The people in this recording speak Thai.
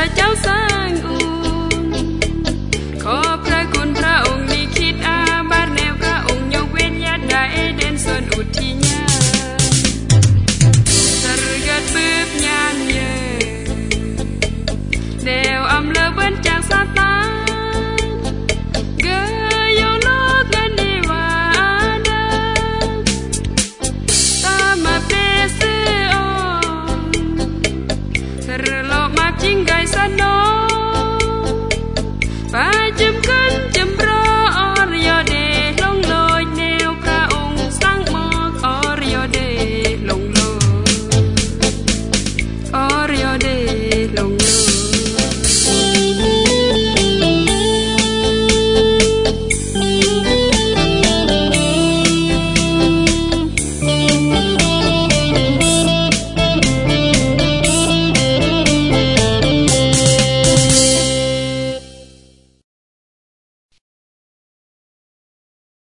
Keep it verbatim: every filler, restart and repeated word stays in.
เจ้าสร้างอุ่นขอพระคุณพระองค์นี้คิดอาบาดแนวพระองค์ยกเว้นญาติใดเด่นส่วนอุทิญาสรกัดปืบญาณเยเดวอำเลอเบิ้นจากซาตานเกยโยโลกันดีว่าดาตามาเปซออนสรโลมาจิงไกสันโน